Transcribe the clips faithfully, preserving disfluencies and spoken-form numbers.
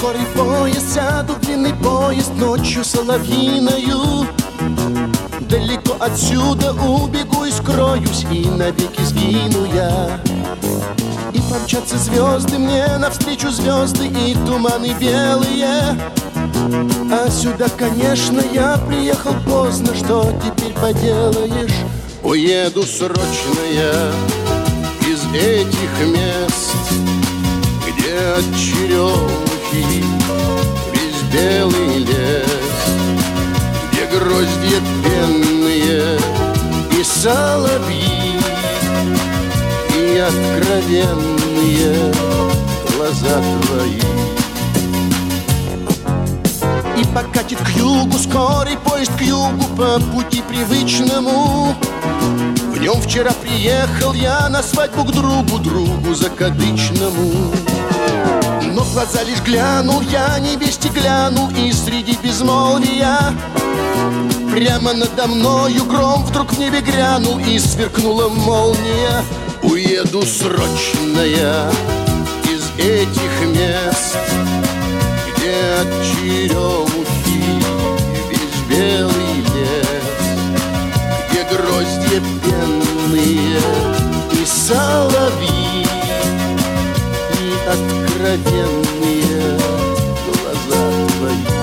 скорый поезд, сяду в длинный поезд ночью соловьиною. Далеко отсюда убегу и скроюсь, и навеки сгину я. И помчатся звезды мне навстречу, звезды и туманы белые. А сюда, конечно, я приехал поздно, что теперь поделаешь? Уеду срочно я из этих мест, где от черемухи весь белый лес, где гроздья пенные и соловьи, и откровенные глаза твои. И покатит к югу скорый поезд, к югу по пути привычному. В нем вчера приехал я на свадьбу к другу, другу закадычному. Но в глаза лишь глянул я, невесте глянул, и среди безмолвия прямо надо мною гром вдруг в небе грянул, и сверкнула молния. Уеду срочно я из этих мест, где от черемухи весь белый лес, где гроздья пенные и соловьи, и откровенные глаза твои.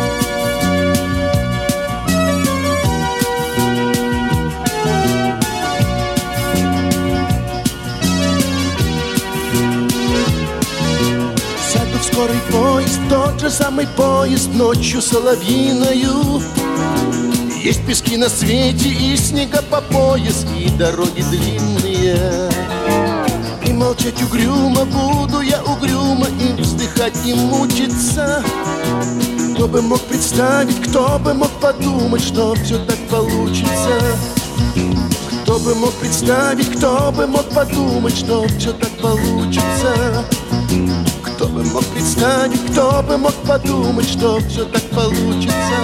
Сяду в скорый поезд, тот же самый поезд ночью соловьиною. Есть пески на свете и снега по пояс, и дороги длинные. И молчать угрюмо буду я угрюмо, и вздыхать и мучиться. Кто бы мог представить, кто бы мог подумать, что все так получится? Кто бы мог представить, кто бы мог подумать, что все так получится? Кто бы мог представить, кто бы мог подумать, что все так получится?